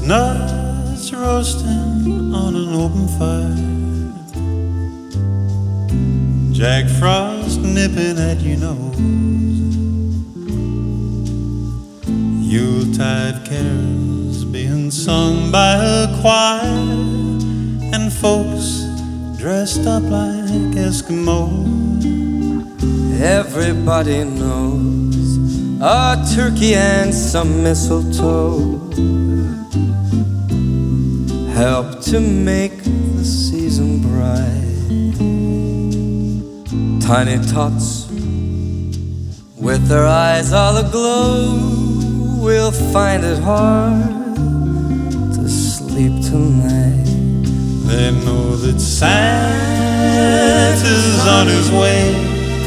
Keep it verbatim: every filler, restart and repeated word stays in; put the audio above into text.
Chestnuts roasting on an open fire, Jack Frost nipping at your nose, Yuletide carols being sung by a choir, and folks dressed up like Eskimos. Everybody knows a turkey and some mistletoe help to make the season bright. Tiny tots with their eyes all aglow will find it hard to sleep tonight. They know that Santa's on his way,